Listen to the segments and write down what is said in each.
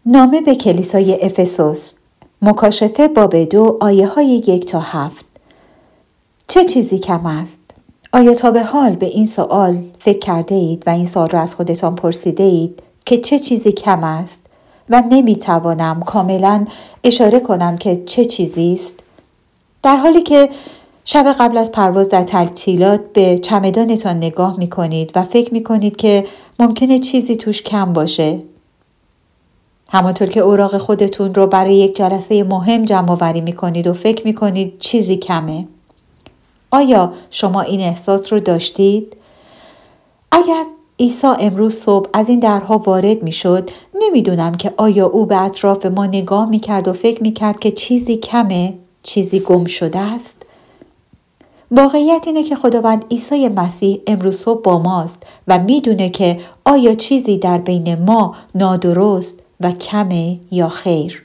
نامه به کلیسای افسوس، مکاشفه باب 2 آیه های 1 تا 7. چه چیزی کم است؟ آیا تا به حال به این سوال فکر کرده اید و این سوال را از خودتان پرسیده اید که چه چیزی کم است و نمیتوانم کاملا اشاره کنم که چه چیزی است؟ در حالی که شب قبل از پرواز در تعطیلات به چمدانتان نگاه میکنید و فکر میکنید که ممکنه چیزی توش کم باشه، همانطور که اوراق خودتون رو برای یک جلسه مهم جمع آوری میکنید و فکر میکنید چیزی کمه. آیا شما این احساس رو داشتید؟ اگر عیسی امروز صبح از این درها وارد میشد، نمیدونم که آیا او به اطراف ما نگاه میکرد و فکر میکرد که چیزی کمه، چیزی گم شده است؟ واقعیت اینه که خداوند عیسی مسیح امروز صبح با ماست و میدونه که آیا چیزی در بین ما نادرست و کمه یا خیر.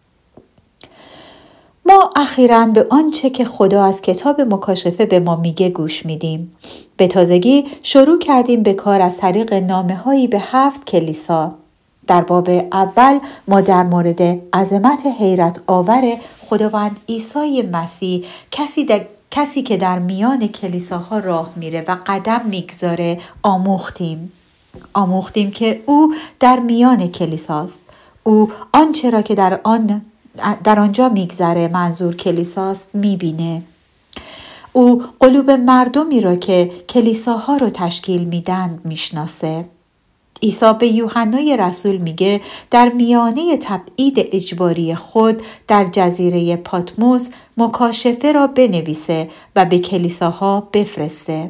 ما اخیراً به آنچه که خدا از کتاب مکاشفه به ما میگه گوش میدیم. به تازگی شروع کردیم به کار از طریق نامه‌هایی به 7 کلیسا. در باب اول ما در مورد عظمت حیرت آور خداوند عیسی مسیح، کسی که در میان کلیساها راه میره و قدم میگذاره آموختیم که او در میان کلیساست. او آنچه را که در آنجا میگذره منظور کلیساست میبینه. او قلوب مردمی را که کلیساها رو تشکیل میدن میشناسه. عیسی به یوحنای رسول میگه در میانه تبعید اجباری خود در جزیره پاتموس مکاشفه را بنویسه و به کلیساها بفرسته.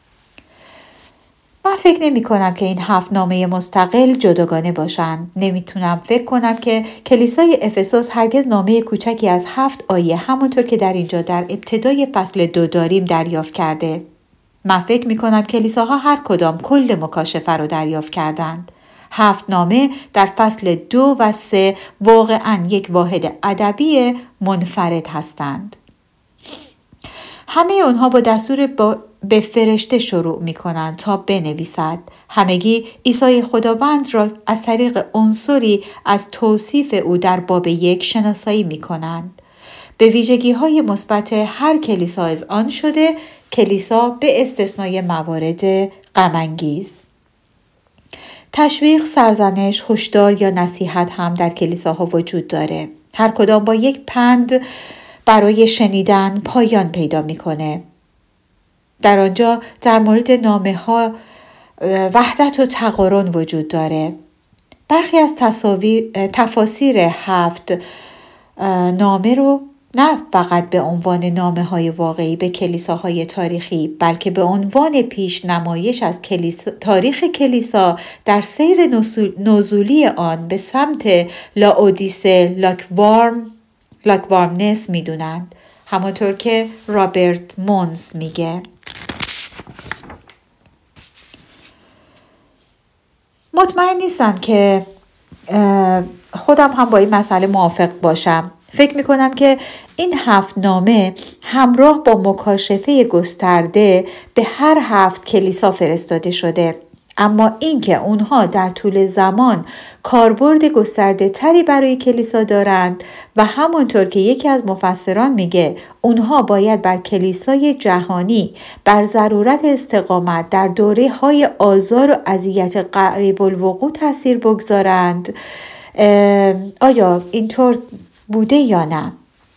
من فکر نمی کنم که این 7 نامه مستقل جداگانه باشند. نمیتونم فکر کنم که کلیسای افسوس هرگز نامه کوچکی از 7 آیه همونطور که در اینجا در ابتدای فصل 2 داریم دریافت کرده. من فکر می کنم کلیساها هر کدام کل مکاشفه رو دریافت کردند. 7 نامه در فصل 2 و 3 واقعاً یک واحد ادبی منفرد هستند. همه اونها با دستور به فرشته شروع می کنند تا بنویسد. همگی عیسی خداوند را از طریق عنصری از توصیف او در باب 1 شناسایی می کنند. به ویژگی های مثبت هر کلیسا اذعان شده، کلیسا به استثنای موارد غم‌انگیز. تشویق، سرزنش، هشدار یا نصیحت هم در کلیساها وجود داره. هر کدام با یک پند برای شنیدن پایان پیدا میکنه. در آنجا در مورد نامه ها وحدت و تقارن وجود داره. برخی از تفاسیر 7 نامه رو نه فقط به عنوان نامه های واقعی به کلیساهای تاریخی، بلکه به عنوان پیش نمایش از تاریخ کلیسا در سیر نزولی آن به سمت لاودیسه، لاکوارمنس می دونند. همانطور که رابرت مونز میگه. مطمئن نیستم که خودم هم با این مسئله موافق باشم. فکر میکنم که این 7 نامه همراه با مکاشفه گسترده به هر 7 کلیسا فرستاده شده، اما اینکه اونها در طول زمان کاربرد گسترده تری برای کلیسا دارند و همونطور که یکی از مفسران میگه اونها باید بر کلیسای جهانی بر ضرورت استقامت در دوره های آزار و اذیت قریب الوقوع تاثیر بگذارند، آیا اینطور بوده یا نه؟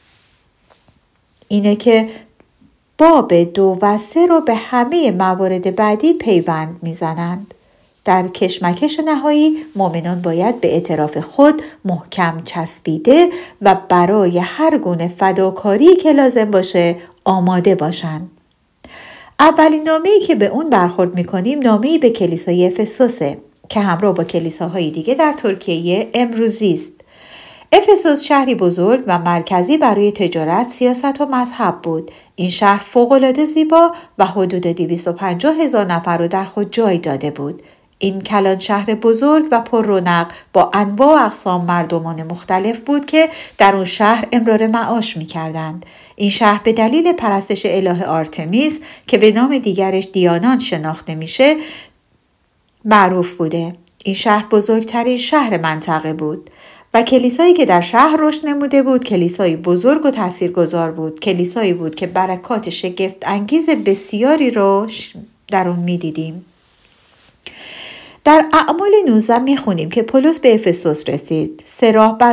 اینه که باب 2 و 3 رو به همه موارد بعدی پیوند میزنند. در کشمکش نهایی مؤمنان باید به اعتراف خود محکم چسبیده و برای هر گونه فداکاری که لازم باشه آماده باشند. اولین نامه‌ای که به اون برخورد میکنیم نامه‌ای به کلیسای افسوسه که همراه با کلیساهای دیگه در ترکیه امروزی است. افسوس شهری بزرگ و مرکزی برای تجارت، سیاست و مذهب بود. این شهر فوق‌العاده زیبا و حدود 250,000 نفر رو در خود جای داده بود. این کلان شهر بزرگ و پر رونق با انواع و اقسام مردمان مختلف بود که در اون شهر امرار معاش می‌کردند. این شهر به دلیل پرستش اله آرتمیس که به نام دیگرش دیانان شناخته میشه معروف بوده. این شهر بزرگترین شهر منطقه بود و کلیسایی که در شهر رشد نموده بود کلیسایی بزرگ و تاثیرگذار بود. کلیسایی بود که برکات شگفت انگیز بسیاری رو در اون می‌دیدیم. در اعمال 19 میخونیم که پولس به افسوس رسید. 3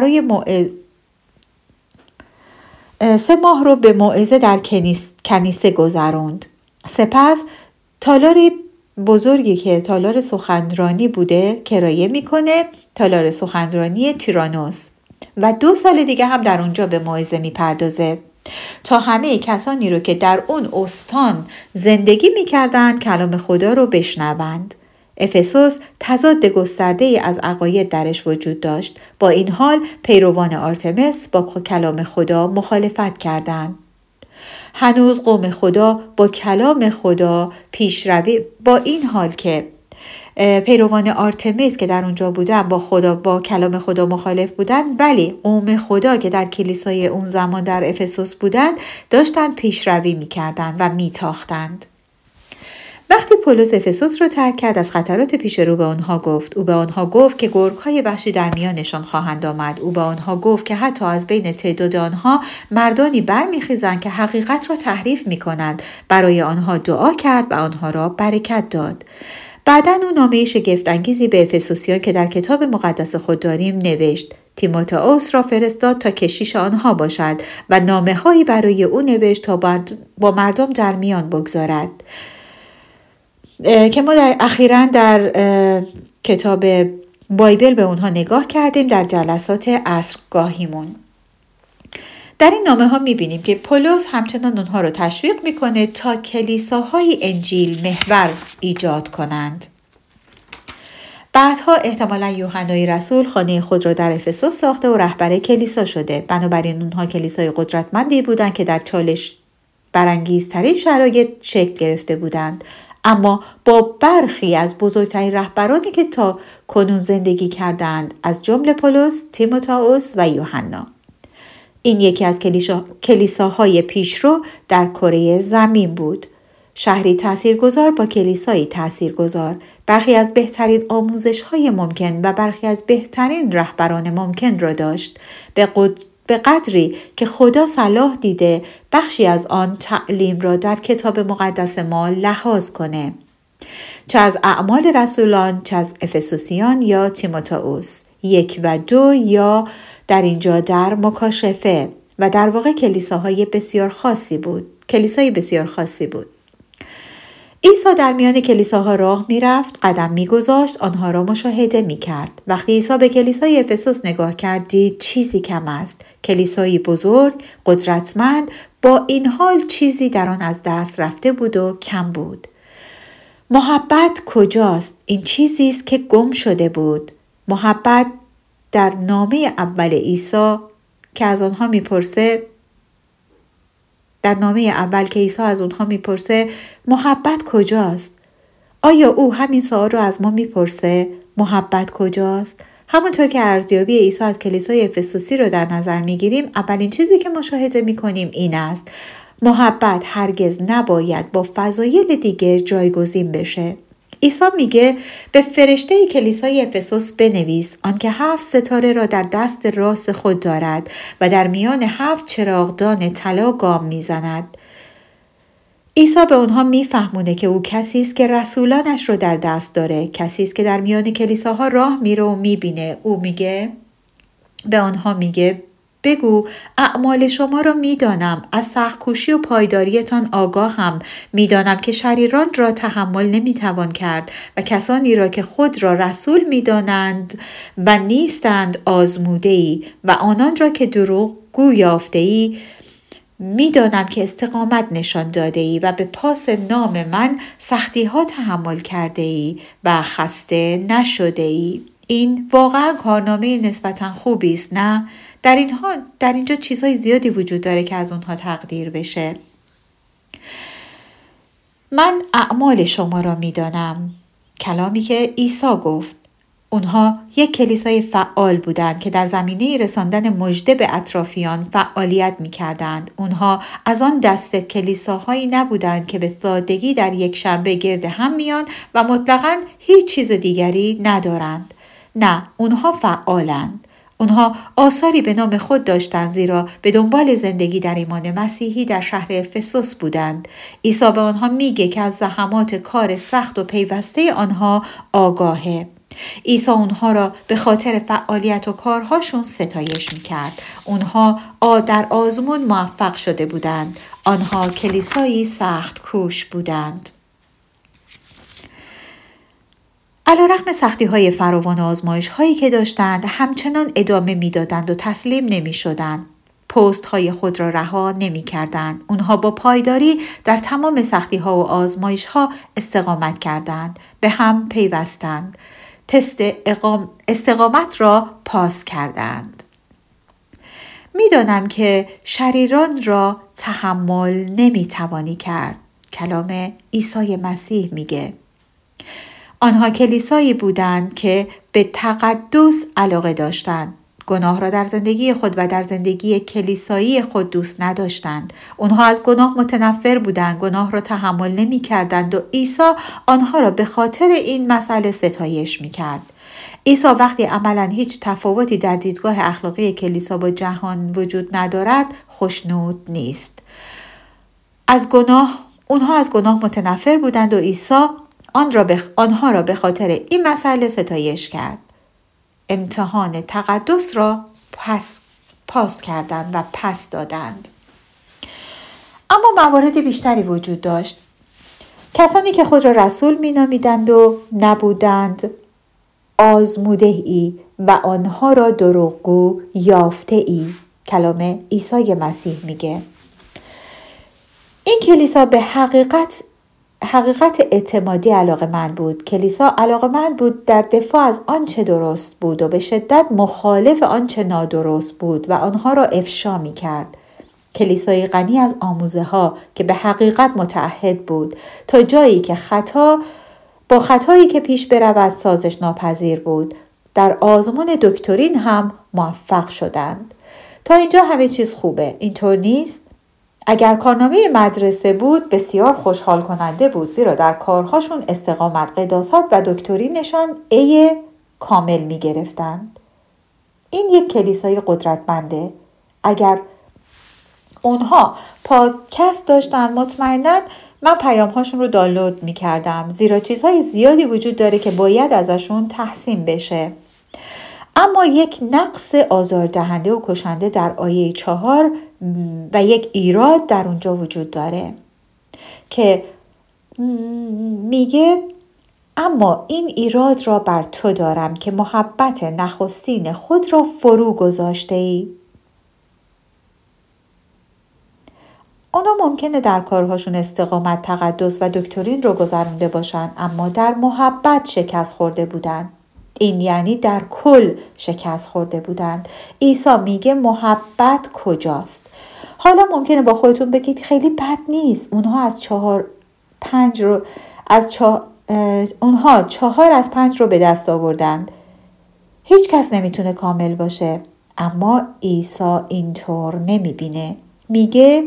ماه رو به موعظه در کنیسه گذروند. سپس تالاری بزرگی که تالار سخنرانی بوده کرایه میکنه، تالار سخنرانی تیرانوس، و 2 سال دیگه هم در اونجا به موعظه میپردازه تا همه کسانی رو که در اون استان زندگی میکردن کلام خدا رو بشنوند. افسوس تضاد گسترده‌ای از عقاید درش وجود داشت. با این حال پیروان آرتمس با کلام خدا مخالفت کردند. هنوز قوم خدا با کلام خدا پیشروی، با این حال که پیروان آرتمیس که در اونجا بودن با کلام خدا مخالف بودن، ولی قوم خدا که در کلیسای اون زمان در افسوس بودن داشتن پیشروی میکردن و میتاختند. وقتی پولس افسوس رو ترک کرد از خطرات پیش رو به آنها گفت. او به آنها گفت که گرگ‌های وحشی در میانشان خواهند آمد. او به آنها گفت که حتی از بین تعداد آنها مردانی برمیخیزند که حقیقت را تحریف میکنند. برای آنها دعا کرد و آنها را برکت داد. بعداً او نامه شگفت انگیزی به افسوسیان که در کتاب مقدس خود داریم نوشت. تیموتائوس را فرستاد تا کشیش آنها باشد و نامه‌هایی برای او نوشت تا با مردم در میان بگذارد. که ما اخیراً در کتاب بایبل به اونها نگاه کردیم در جلسات عصرگاهیمون. در این نامه ها میبینیم که پولس همچنان اونها رو تشویق میکنه تا کلیساهای انجیل محور ایجاد کنند. بعدها احتمالاً یوحنای رسول خانه خود را در افسوس ساخته و رهبر کلیسا شده. بنابراین اونها کلیسای قدرتمندی بودند که در چالش برانگیزترین شرایط شکل گرفته بودند، اما با برخی از بزرگترین رهبرانی که تا کنون زندگی کردند، از جمله پولس، تیموتائوس و یوحنا. این یکی از کلیساهای پیشرو در کره زمین بود. شهری تاثیرگذار با کلیسایی تاثیرگذار، برخی از بهترین آموزش‌های ممکن و برخی از بهترین رهبران ممکن را داشت. به قدری که خدا صلاح دیده بخشی از آن تعلیم را در کتاب مقدس ما لحاظ کنه، چه از اعمال رسولان، چه از افسوسیان یا تیموتائوس 1 و 2 یا در اینجا در مکاشفه، و در واقع کلیسای بسیار خاصی بود. عیسی در میان کلیساها راه میرفت، قدم میگذاشت، آنها را مشاهده میکرد. وقتی عیسی به کلیسای افسوس نگاه کرد، دید چیزی کم است. کلیسایی بزرگ، قدرتمند، با این حال چیزی در آن از دست رفته بود و کم بود. محبت کجاست؟ این چیزی است که گم شده بود. محبت در نامه اول عیسی که از آنها میپرسه، در نامه اول که عیسی از اونها میپرسه محبت کجاست؟ آیا او همین سوال رو از ما میپرسه؟ محبت کجاست؟ همونطور که ارزیابی عیسی از کلیسای افسوسی رو در نظر میگیریم، اولین چیزی که مشاهده میکنیم این است: محبت هرگز نباید با فضایل دیگه جایگزین بشه. عیسی میگه به فرشته کلیسای افسوس بنویس آنکه 7 ستاره را در دست راست خود دارد و در میان 7 چراغدان طلا گام میزند. عیسی به اونها میفهمونه که او کسی است که رسولانش رو در دست داره، کسی است که در میان کلیساها راه میره و میبینه. او به آنها میگه بگو اعمال شما را میدانم، از سخت‌کوشی و پایداریتان آگاهم، میدانم که شریران را تحمل نمیتوان کرد و کسانی را که خود را رسول میدانند و نیستند آزموده‌ای و آنان را که دروغگو یافته‌ای. میدانم که استقامت نشان داده‌ای و به پاس نام من سختی‌ها تحمل کرده‌ای و خسته نشده‌ای. این واقعا کارنامه نسبتاً خوبی است، نه؟ در اینجا چیزهای زیادی وجود داره که از اونها تقدیر بشه. من اعمال شما را میدانم، کلامی که عیسی گفت. اونها یک کلیسای فعال بودند که در زمینه رساندن مژده به اطرافیان فعالیت می‌کردند. اونها از آن دست کلیساهایی نبودند که به سادگی در یک شنبه گرد هم میان و مطلقاً هیچ چیز دیگری ندارند. نه، اونها فعالند. اونها آثاری به نام خود داشتند، زیرا به دنبال زندگی در ایمان مسیحی در شهر افسوس بودند. عیسی به آنها میگه که از زحمات کار سخت و پیوسته آنها آگاهه. عیسی اونها را به خاطر فعالیت و کارهاشون ستایش میکرد. اونها در آزمون موفق شده بودند. آنها کلیسایی سخت کوش بودند. علیرغم سختی‌های فراوان و آزمایش‌هایی که داشتند، همچنان ادامه می‌دادند و تسلیم نمی‌شدند. پست‌های خود را رها نمی‌کردند. اونها با پایداری در تمام سختی‌ها و آزمایش‌ها استقامت کردند. به هم پیوستند. تست استقامت را پاس کردند. می‌دانم که شریران را تحمل نمی‌توانی کرد. کلام عیسی مسیح میگه. آنها کلیسایی بودند که به تقدس علاقه داشتند. گناه را در زندگی خود و در زندگی کلیسایی خود دوست نداشتند. آنها از گناه متنفر بودند، گناه را تحمل نمی کردند و عیسی آنها را به خاطر این مسئله ستایش می کرد. عیسی وقتی عملاً هیچ تفاوتی در دیدگاه اخلاقی کلیسا با جهان وجود ندارد، خوشنود نیست. آنها از گناه متنفر بودند و عیسی آنها را به خاطر این مسئله ستایش کرد. امتحان تقدس را پاس کردند و پس دادند. اما موارد بیشتری وجود داشت. کسانی که خود را رسول می نامیدند و نبودند آزموده ای و آنها را دروغگو یافته ای. کلام عیسی مسیح میگه. این کلیسا به حقیقت اعتمادی علاقه‌مند بود. کلیسا علاقه‌مند بود در دفاع از آنچه درست بود و به شدت مخالف آنچه نادرست بود و آنها را افشا می‌کرد. کلیسای غنی از آموزه‌ها که به حقیقت متعهد بود تا جایی که با خطایی که پیش برود سازش ناپذیر بود. در آزمون دکترین هم موفق شدند. تا اینجا همه چیز خوبه. اینطور نیست؟ اگر کارنامه مدرسه بود بسیار خوشحال کننده بود، زیرا در کارهاشون استقامت، قداست و دکترینشان A کامل می گرفتند. این یک کلیسای قدرتمنده. اگر اونها پادکست داشتن مطمئناً من پیامهاشون رو دانلود می کردم، زیرا چیزهای زیادی وجود داره که باید ازشون تحسین بشه. اما یک نقص آزاردهنده و کشنده در آیه 4 و یک ایراد در اونجا وجود داره که میگه اما این ایراد را بر تو دارم که محبت نخستین خود را فرو گذاشته ای. اونا ممکنه در کارهاشون استقامت، تقدس و دکترین رو گذرونده باشن، اما در محبت شکست خورده بودن. این یعنی در کل شکست خورده بودند. عیسی میگه محبت کجاست؟ حالا ممکنه با خودتون بگید خیلی بد نیست. اونها 4 از 5 رو به دست آوردند. هیچ کس نمیتونه کامل باشه. اما عیسی اینطور نمیبینه. میگه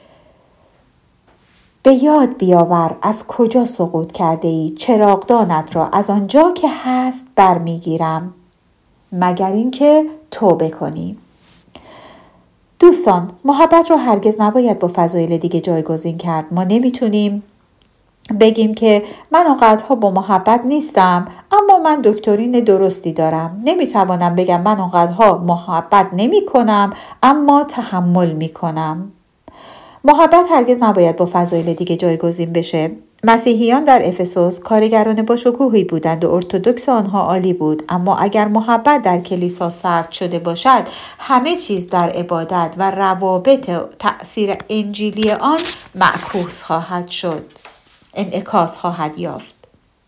به یاد بیاور از کجا سقوط کرده ای، چراغدانت را از آنجا که هست برمیگیرم مگر اینکه توبه کنی. دوستان، محبت رو هرگز نباید با فضایل دیگه جایگزین کرد. ما نمیتونیم بگیم که من اونقدرها با محبت نیستم اما من دکترین درستی دارم. نمیتوانم بگم من اونقدرها محبت نمی کنم اما تحمل می کنم. محبت هرگز نباید با فضایل دیگه جایگزین بشه. مسیحیان در افسوس کارگران با شکوهی بودند و ارتدوکس آنها عالی بود، اما اگر محبت در کلیسا سرد شده باشد همه چیز در عبادت و روابط تأثیر انجیلی آن معکوس خواهد شد، انعکاس خواهد یافت.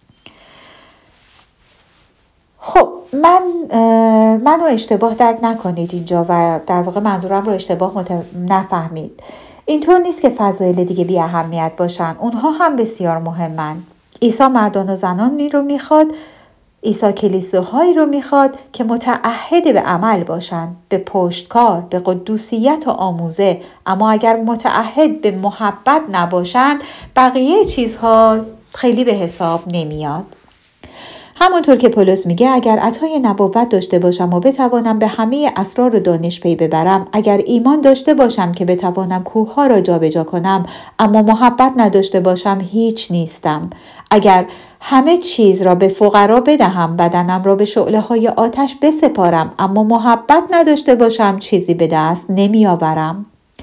خب منو اشتباه درک نکنید اینجا و در واقع منظورم رو اشتباه نفهمید. اینطور نیست که فضایل دیگه بی اهمیت باشن. اونها هم بسیار مهمن. عیسی مردان و زنانی رو میخواد، عیسی کلیساهایی رو میخواد که متعهد به عمل باشن، به پشتکار، به قدوسیت و آموزه. اما اگر متعهد به محبت نباشند بقیه چیزها خیلی به حساب نمیاد. همونطور که پولس میگه اگر عطای نبوت داشته باشم و بتوانم به همه اسرار و دانش پی ببرم، اگر ایمان داشته باشم که بتوانم کوهها را جابجا کنم، اما محبت نداشته باشم هیچ نیستم. اگر همه چیز را به فقرا بدهم، بدنم را به شعله‌های آتش بسپارم، اما محبت نداشته باشم چیزی به دست نمیآورم.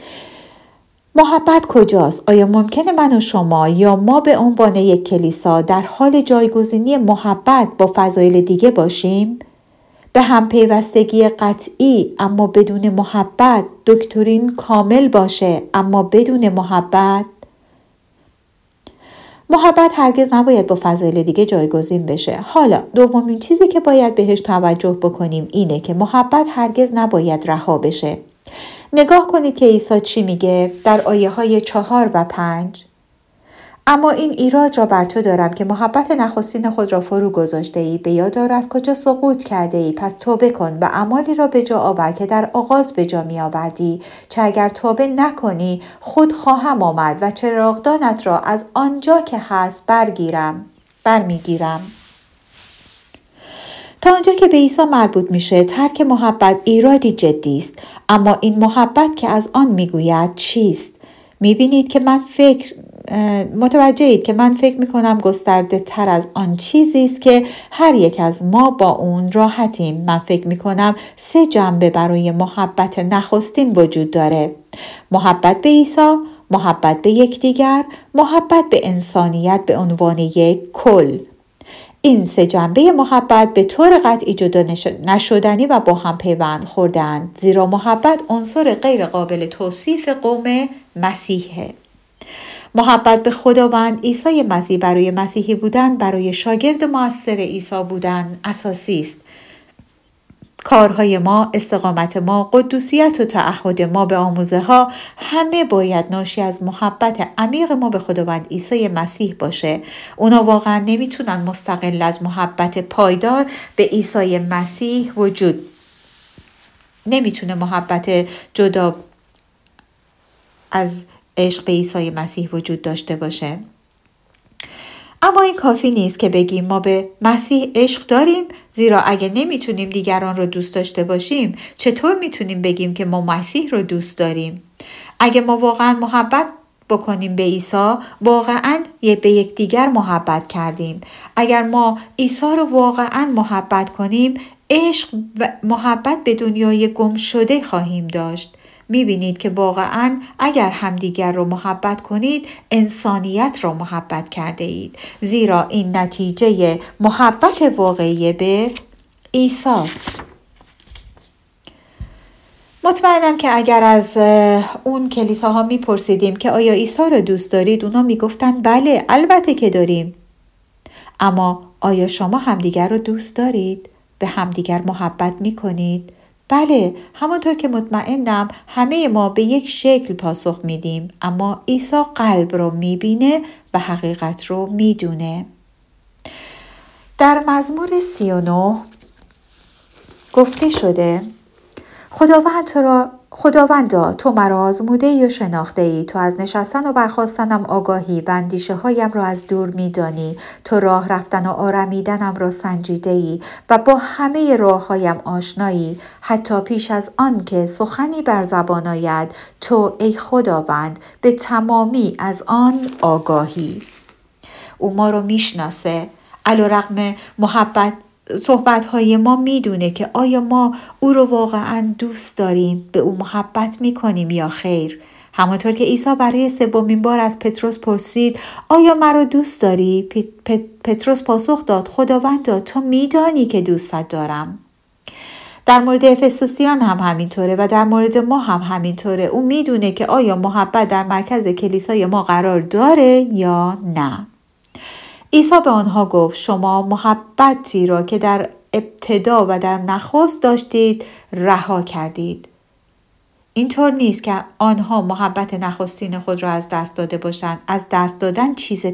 محبت کجاست؟ آیا ممکنه من و شما یا ما به عنوان یک کلیسا در حال جایگزینی محبت با فضایل دیگه باشیم؟ به هم پیوستگی قطعی اما بدون محبت، دکترین کامل باشه اما بدون محبت؟ محبت هرگز نباید با فضایل دیگه جایگزین بشه. حالا دومین چیزی که باید بهش توجه بکنیم اینه که محبت هرگز نباید رها بشه. نگاه کنید که عیسی چی میگه در آیه های 4 و 5. اما این ایراد را بر تو دارم که محبت نخستین خود را فرو گذاشته ای. به یاد آر از کجا سقوط کرده ای، پس توبه کن و اعمالی را به جا آور که در آغاز به جا می آوردی. چه اگر توبه نکنی خود خواهم آمد و چراغدانت را از آنجا که هست برمیگیرم. تا آنجا که به عیسی مربوط میشه ترک محبت ایرادی جدی است. اما این محبت که از آن میگوید چیست؟ میبینید که متوجهید که من فکر میکنم گسترده تر از آن چیزی است که هر یک از ما با اون راحتیم. من فکر میکنم 3 جنبه برای محبت نخستین وجود داره: محبت به عیسی، محبت به یکدیگر، محبت به انسانیت به عنوان یک کل. این 3 جنبه محبت به طور قطعی جدا نشدنی و با هم پیوند خوردند، زیرا محبت عنصر غیر قابل توصیف قوم مسیحه. محبت به خداوند عیسی مسیح برای مسیحی بودن، برای شاگرد مؤثر عیسی بودن اساسی است. کارهای ما، استقامت ما، قدوسیت و تعهد ما به آموزه ها همه باید ناشی از محبت عمیق ما به خداوند عیسی مسیح باشه. اونا واقعا نمیتونن مستقل از محبت پایدار به عیسی مسیح نمیتونه محبت جدا از عشق به عیسی مسیح وجود داشته باشه. اما این کافی نیست که بگیم ما به مسیح عشق داریم، زیرا اگه نمیتونیم دیگران رو دوست داشته باشیم چطور میتونیم بگیم که ما مسیح رو دوست داریم؟ اگه ما واقعا محبت بکنیم به عیسی، واقعا به یکدیگر محبت کردیم. اگر ما عیسی رو واقعا محبت کنیم، عشق و محبت به دنیای گم شده خواهیم داشت. میبینید که واقعا اگر همدیگر رو محبت کنید، انسانیت رو محبت کرده اید، زیرا این نتیجه محبت واقعی به عیسی است. مطمئنم که اگر از اون کلیساها میپرسیدیم که آیا عیسی رو دوست دارید، اونا میگفتن بله، البته که داریم. اما آیا شما همدیگر رو دوست دارید؟ به همدیگر محبت میکنید؟ بله، همونطور که مطمئنم همه ما به یک شکل پاسخ میدیم، اما عیسی قلب رو میبینه و حقیقت رو میدونه. در مزمور 39 گفته شده: خداوندا تو مرا آزموده ای و شناخته ای، تو از نشستن و برخاستنم آگاهی و اندیشه هایم را از دور می دانی، تو راه رفتن و آرمیدنم را سنجیده ای و با همه راه هایم آشنایی، حتی پیش از آن که سخنی بر زبان آید تو ای خداوند به تمامی از آن آگاهی. او ما رو می شناسه، علیرغم صحبت‌های ما میدونه که آیا ما او رو واقعا دوست داریم، به او محبت میکنیم یا خیر. همونطور که عیسی برای 3 بار از پتروس پرسید آیا مرا دوست داری؟ پتروس پاسخ داد: خداوندا تو میدانی که دوستت دارم. در مورد افسوسیان هم همینطوره و در مورد ما هم همینطوره. او میدونه که آیا محبت در مرکز کلیسای ما قرار داره یا نه. عیسی به آنها گفت: شما محبتی را که در ابتدا و در نخست داشتید رها کردید. اینطور نیست که آنها محبت نخستین خود را از دست داده باشند. از دست دادن چیز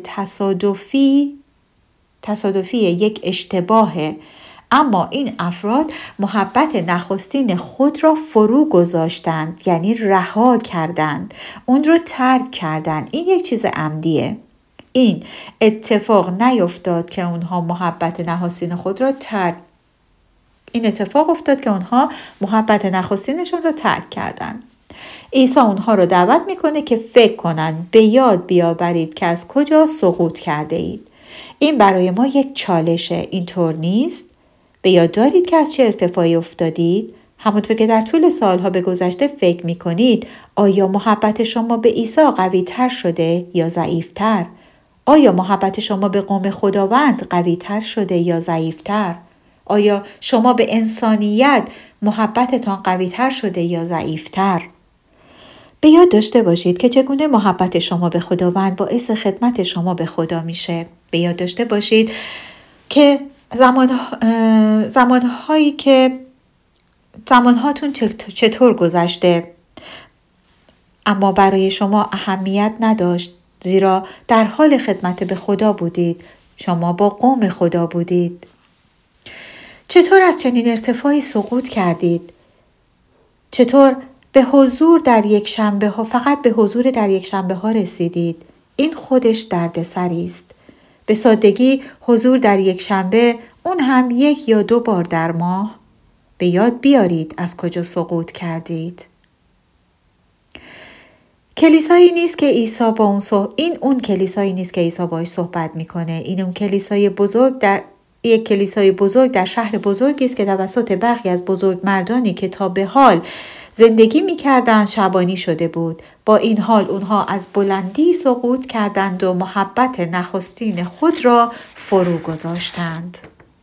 تصادفی یک اشتباهه. اما این افراد محبت نخستین خود را فرو گذاشتند، یعنی رها کردند، اون رو ترک کردند. این یک چیز عمدیه. این اتفاق نیفتاد که اونها محبت نخستین خود را این اتفاق افتاد که اونها محبت نخستینشون را ترک کردند. عیسی اونها رو دعوت میکنه که فکر کنن، به یاد بیاورید که از کجا سقوط کرده اید. این برای ما یک چالشه، اینطور نیست؟ به یاد دارید که از چه ارتفاعی افتادید؟ همونطور که در طول سالها به گذشته فکر میکنید، آیا محبت شما به عیسی قوی تر شده یا ضعیف تر؟ آیا محبت شما به قوم خداوند قوی تر شده یا ضعیف تر؟ آیا شما به انسانیت محبتتان قوی تر شده یا ضعیف تر؟ به یاد داشته باشید که چگونه محبت شما به خداوند باعث خدمت شما به خدا میشه. به یاد داشته باشید که زمانهاتون چطور گذشته، اما برای شما اهمیت نداشت، زیرا در حال خدمت به خدا بودید. شما با قوم خدا بودید. چطور از چنین ارتفاعی سقوط کردید؟ چطور به حضور در یک شنبه ها فقط به حضور در یک شنبه ها رسیدید؟ این خودش دردسری است. به سادگی حضور در یک شنبه، اون هم 1 یا 2 بار در ماه. به یاد بیارید از کجا سقوط کردید. کلیسایی نیست که عیسی با اون کلیسایی نیست که عیسی باهاش صحبت میکنه. این اون یک کلیسای بزرگ در شهر بزرگی است که توسط برخی از بزرگ مردانی که تا به حال زندگی می‌کردند شبانی شده بود. با این حال اونها از بلندی سقوط کردند و محبت نخستین خود را فرو گذاشتند.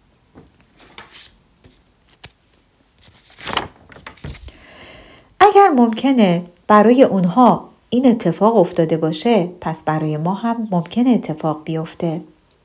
اگر ممکنه برای اونها این اتفاق افتاده باشه، پس برای ما هم ممکنه اتفاق بیفته.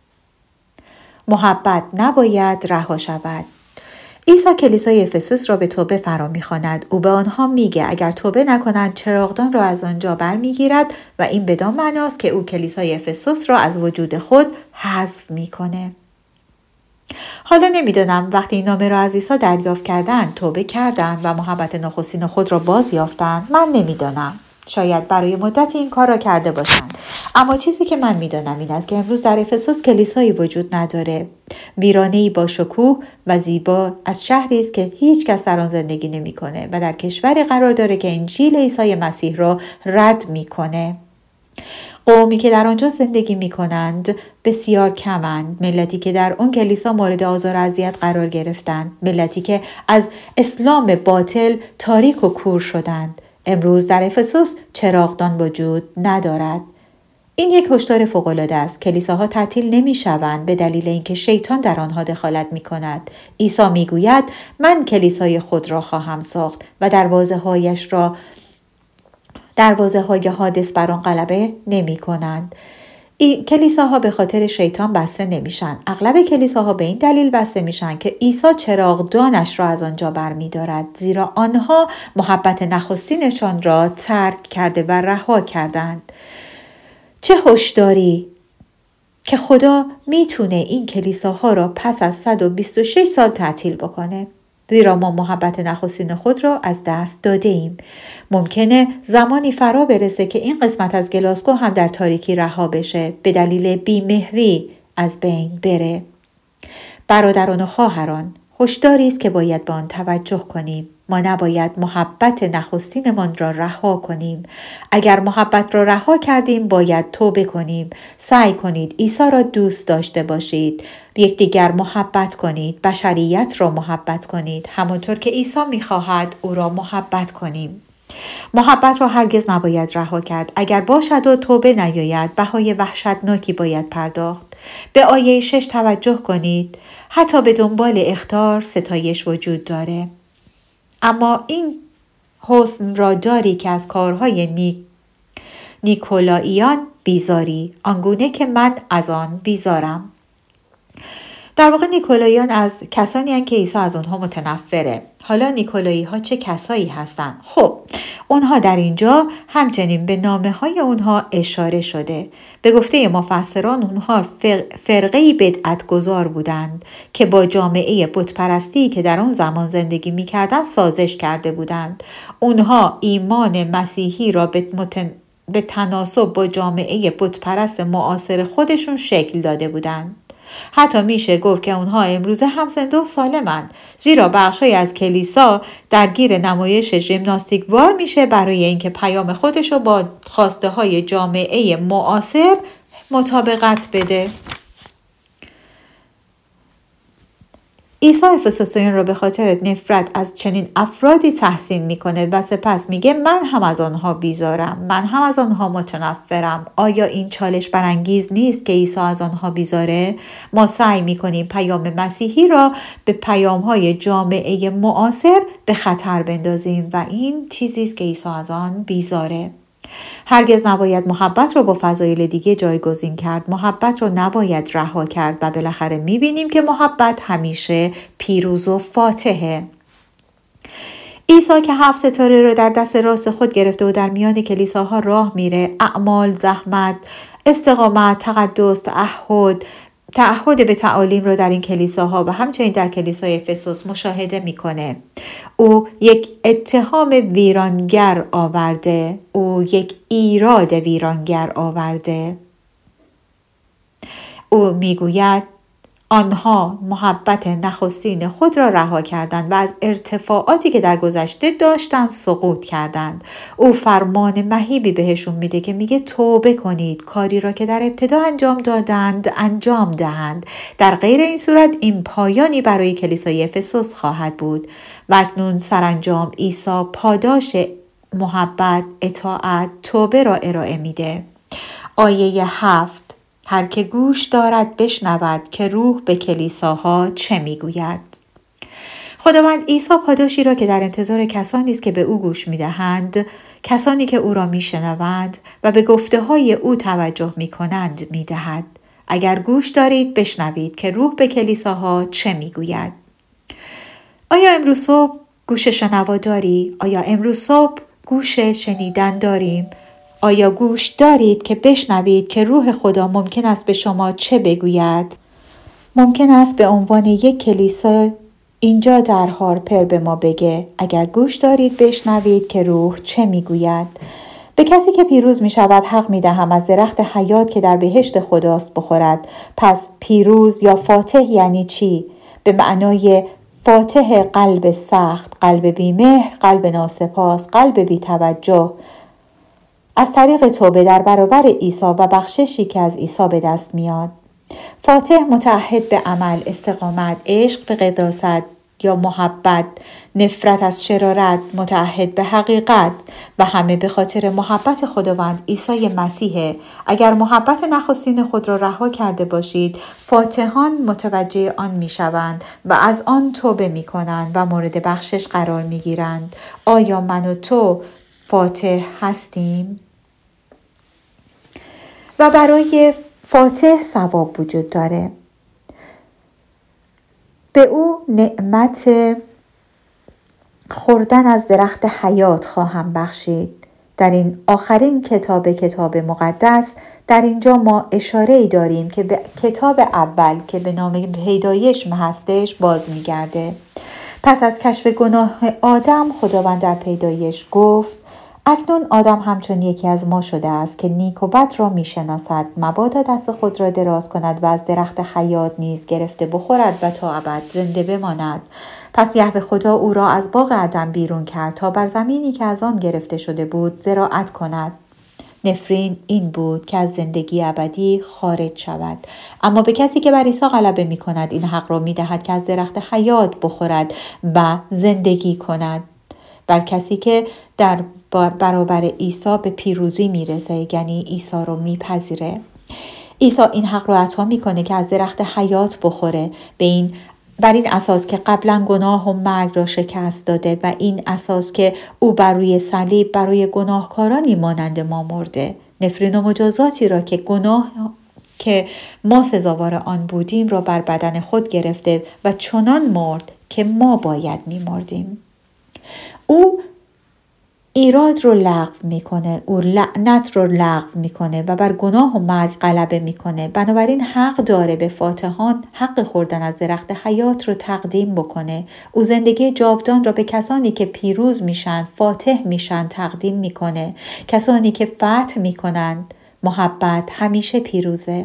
محبت نباید رها شود. عیسی کلیسای افسوس را به توبه فرا می‌خواند. او به آنها میگه اگر توبه نکنند چراغدان را از آنجا برمیگیرد و این بدان معناست که او کلیسای افسوس را از وجود خود حذف میکنه. حالا نمیدونم وقتی این نامه را از عیسی دریافت کردند، توبه کردند و محبت نخستین خود را باز یافتند. من نمیدانم. شاید برای مدتی این کار را کرده باشند. اما چیزی که من میدانم این است که امروز در افسوس کلیسایی وجود نداره. ویرانه‌ای با شکوه و زیبا از شهری است که هیچ کس در آن زندگی نمی‌کنه و در کشوری قرار داره که انجیل عیسی مسیح را رد می‌کنه. قومی که در آنجا زندگی می‌کنند بسیار کمند. ملتی که در اون کلیسا مورد آزار و اذیت قرار گرفتند. ملتی که از اسلام باطل تاریک و کور شدند. امروز در افسوس چراغدان وجود ندارد. این یک هشدار فوق‌العاده است. کلیساها تعطیل نمی‌شوند به دلیل اینکه شیطان در آنها دخالت می‌کند. عیسی می‌گوید من کلیسای خود را خواهم ساخت و دروازه‌های حادث بر آن غلبه نمی‌کنند. کلیساها به خاطر شیطان بسته نمیشن. اغلب کلیساها به این دلیل بسته میشن که عیسی چراغدانش را از آنجا برمی‌دارد، زیرا آنها محبت نخستینشان را ترک کرده و رها کردند. چه هشداری که خدا میتونه این کلیساها را پس از 126 سال تعطیل بکنه، زیرا ما محبت نخستین خود را از دست داده ایم. ممکنه زمانی فرا برسه که این قسمت از گلاسگو هم در تاریکی رها بشه، به دلیل بیمهری از بین بره. برادران و خواهران، هشداری است که باید به آن توجه کنیم. ما نباید محبت نخستینمان را رها کنیم. اگر محبت را رها کردیم باید توبه کنیم. سعی کنید عیسی را دوست داشته باشید. یکدیگر محبت کنید. بشریت را محبت کنید. همانطور که عیسی می‌خواهد او را محبت کنیم. محبت را هرگز نباید رها کرد. اگر باشد و توبه نیاید، بهای وحشتناکی باید پرداخت. به آیه 6 توجه کنید. حتی به دنبال اخطار ستایش وجود داره. اما این حسن را داری که از کارهای نیکولائیان بیزاری، آنگونه که من از آن بیزارم. در واقع نیکولائیان از کسانی هستند که عیسی از اونها متنفره. حالا نیکولایی ها چه کسایی هستند؟ خب اونها در اینجا همچنین به نامه های اونها اشاره شده. به گفته مفسران اونها فرقه‌ای بدعت‌گذار بودند که با جامعه بتپرستی که در اون زمان زندگی می‌کردند سازش کرده بودند. اونها ایمان مسیحی را به به تناسب با جامعه بتپرست معاصر خودشون شکل داده بودند. حتی میشه گفت که اونها امروزه هم زنده و سالمند، زیرا بخشی از کلیسا درگیر نمایش ژیمناستیکوار میشه برای اینکه پیام خودش رو با خواسته های جامعه معاصر مطابقت بده. عیسی افسوسیان را به خاطر نفرت از چنین افرادی تحسین میکنه و سپس میگه من هم از آنها بیزارم، من هم از آنها متنفرم. آیا این چالش برانگیز نیست که عیسی از آنها بیزاره؟ ما سعی میکنیم پیام مسیحی را به پیام‌های جامعه معاصر به خطر بندازیم و این چیزی است که عیسی از آن بیزاره. هرگز نباید محبت رو با فضایل دیگه جایگزین کرد. محبت رو نباید رها کرد و بالاخره میبینیم که محبت همیشه پیروز و فاتحه. عیسی که 7 ستاره رو در دست راست خود گرفته و در میان کلیساها راه میره، اعمال، زحمت، استقامت، تقدس، تعهد به تعالیم رو در این کلیساها و همچنین در کلیسای افسوس مشاهده میکنه. او یک اتهام ویرانگر آورده، او یک ایراد ویرانگر آورده. او میگوید آنها محبت نخستین خود را رها کردند و از ارتفاعاتی که در گذشته داشتند سقوط کردند. او فرمان مهیبی بهشون میده که میگه توبه کنید، کاری را که در ابتدا انجام دادند انجام دهند. در غیر این صورت این پایانی برای کلیسای افسوس خواهد بود. و اکنون سرانجام عیسی پاداش محبت، اطاعت، توبه را ارائه میده. آیه 7: هر که گوش دارد بشنود که روح به کلیساها چه میگوید. خداوند عیسی پاداشی را که در انتظار کسانی است که به او گوش میدهند، کسانی که او را میشنوند و به گفته های او توجه میکنند میدهد. اگر گوش دارید بشنوید که روح به کلیساها چه میگوید. آیا امروز صبح گوش شنوا داری؟ آیا امروز صبح گوش شنیدن داریم؟ آیا گوش دارید که بشنوید که روح خدا ممکن است به شما چه بگوید؟ ممکن است به عنوان یک کلیسا اینجا در هارپر به ما بگه اگر گوش دارید بشنوید که روح چه میگوید. به کسی که پیروز می شود حق می دهم از درخت حیات که در بهشت خداست بخورد. پس پیروز یا فاتح یعنی چی؟ به معنای فاتح قلب سخت، قلب بی‌مهر، قلب ناسپاس، قلب بی‌توجه. از طریق توبه در برابر عیسی و بخششی که از عیسی به دست میاد. فاتح متعهد به عمل، استقامت، عشق به قداست یا محبت، نفرت از شرارت، متعهد به حقیقت و همه به خاطر محبت خداوند عیسی مسیح. اگر محبت نخستین خود را رها کرده باشید، فاتحان متوجه آن می شوند و از آن توبه می کنند و مورد بخشش قرار می گیرند. آیا من و تو فاتح هستیم؟ و برای فاتح ثواب وجود داره. به او نعمت خوردن از درخت حیات خواهم بخشید. در این آخرین کتاب مقدس در اینجا ما اشاره‌ای داریم که به کتاب اول که به نام پیدایش هستش باز می‌گرده. پس از کشف گناه آدم خداوند در پیدایش گفت اکنون آدم همچون یکی از ما شده است که نیک و بد را میشناسد. مبادا دست خود را دراز کند و از درخت حیات نیز گرفته بخورد و تا ابد زنده بماند. پس یهوه خدا او را از باغ عدن بیرون کرد تا بر زمینی که از آن گرفته شده بود زراعت کند. نفرین این بود که از زندگی ابدی خارج شود. اما به کسی که بر عیسی غلبه می کند این حق را می دهد که از درخت حیات بخورد و زندگی کند. بر کسی که در برابر عیسی به پیروزی میرسه، یعنی عیسی رو میپذیره. عیسی این حق رو عطا میکنه که از درخت حیات بخوره، بر این اساس که قبلا گناه و مرگ را شکست داده و این اساس که او بر روی صلیب برای گناهکارانی مانند ما مرده. نفرین و مجازاتی را که گناه که ما سزاوار آن بودیم را بر بدن خود گرفته و چنان مرد که ما باید میمردیم. او ایراد رو لغو میکنه، او لعنت رو لغو میکنه و بر گناه و مرگ غلبه میکنه. بنابراین حق داره به فاتحان حق خوردن از درخت حیات رو تقدیم بکنه. او زندگی جاودان را به کسانی که پیروز میشن، فاتح میشن تقدیم میکنه. کسانی که فتح میکنند، محبت همیشه پیروزه.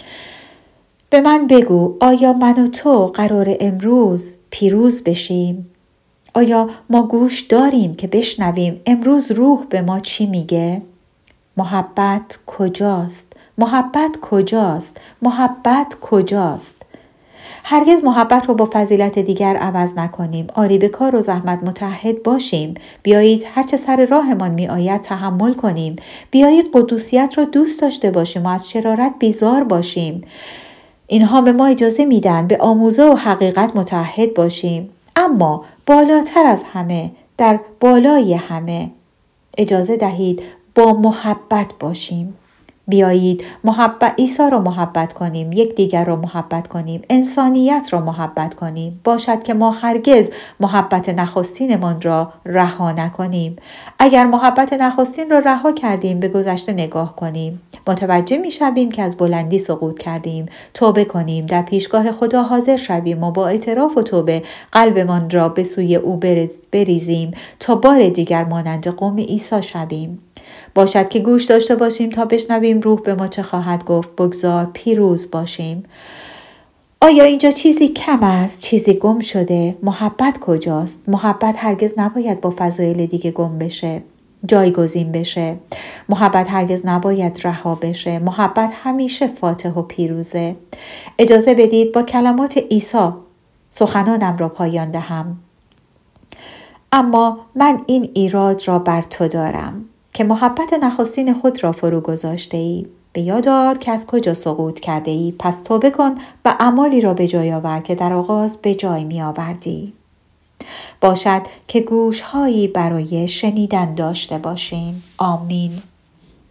به من بگو آیا من و تو قرار امروز پیروز بشیم؟ آیا ما گوش داریم که بشنویم امروز روح به ما چی میگه؟ محبت کجاست؟ محبت کجاست؟ محبت کجاست؟ هرگز محبت رو با فضیلت دیگر عوض نکنیم. آری به کار و زحمت متحد باشیم. بیایید هرچه سر راهمان می آید تحمل کنیم. بیایید قدوسیت را دوست داشته باشیم و از شرارت بیزار باشیم. اینها به ما اجازه میدن به آموزه و حقیقت متحد باشیم. اما بالاتر از همه، در بالای همه اجازه دهید با محبت باشیم. بیایید عیسی را محبت کنیم، یکدیگر را محبت کنیم، انسانیت را محبت کنیم. باشد که ما هرگز محبت نخستینمان را رها نکنیم. اگر محبت نخستین را رها کردیم، به گذشته نگاه کنیم. متوجه می‌شویم که از بلندی سقوط کردیم. توبه کنیم، در پیشگاه خدا حاضر شویم و با اعتراف و توبه قلبمان را به سوی او بریزیم تا بار دیگر مانند قوم عیسی شویم. باشد که گوش داشته باشیم تا بشنویم روح به ما چه خواهد گفت. بگذار پیروز باشیم. آیا اینجا چیزی کم است؟ چیزی گم شده؟ محبت کجاست؟ محبت هرگز نباید با فضایل دیگه گم بشه، جایگزین بشه. محبت هرگز نباید رها بشه. محبت همیشه فاتح و پیروزه. اجازه بدید با کلمات عیسی سخنانم را پایان دهم. اما من این ایراد را بر تو دارم که محبت نخستین خود را فرو گذاشته ای. به یاد آر که از کجا سقوط کرده ای. پس توبه کن و اعمالی را به جای آور که در آغاز به جای می آوردی. باشد که گوش‌هایی برای شنیدن داشته باشیم. آمین.